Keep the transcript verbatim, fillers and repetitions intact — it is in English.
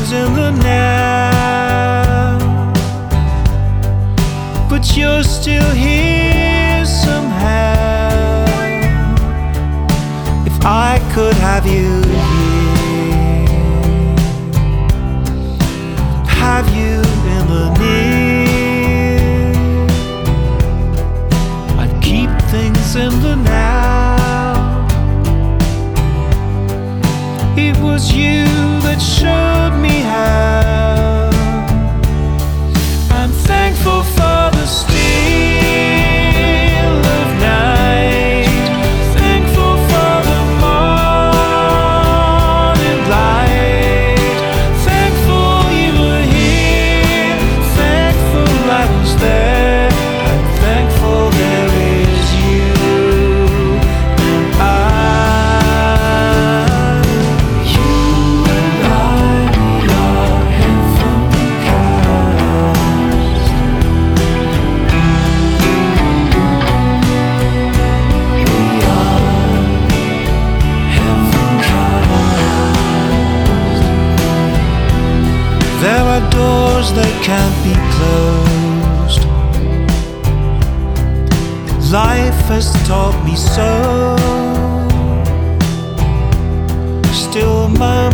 things in the now, but you're still here somehow. If I could have you here, have you in the near, I'd keep things in the now. It was you that showed me how. I'm thankful for the still of night, thankful for the morning light, thankful you were here, thankful I was there, I'm thankful there is you and I. There are doors that can't be closed. Life has taught me so. Still moments